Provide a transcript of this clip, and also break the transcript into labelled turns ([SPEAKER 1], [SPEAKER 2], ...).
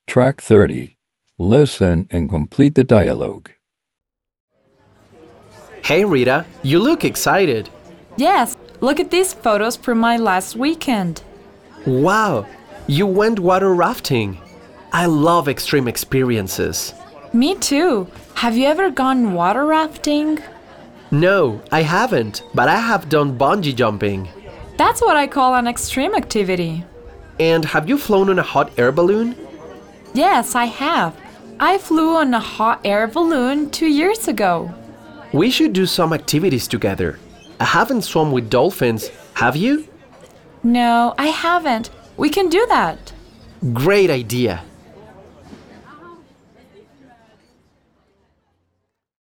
[SPEAKER 1] Track 30. Listen and complete the dialogue.
[SPEAKER 2] Hey Rita, you look excited.
[SPEAKER 3] Yes, look at these photos from my last weekend.
[SPEAKER 2] Wow, you went water rafting. I love extreme experiences.
[SPEAKER 3] Me too. Have you ever gone water rafting?
[SPEAKER 2] No, I haven't, but I have done bungee jumping.
[SPEAKER 3] That's what I call an extreme activity.
[SPEAKER 2] And have you flown on a hot air balloon?
[SPEAKER 3] Yes, I have. I flew on a hot air balloon 2 years ago.
[SPEAKER 2] We should do some activities together. I haven't swum with dolphins, have you?
[SPEAKER 3] No, I haven't. We can do that.
[SPEAKER 2] Great idea.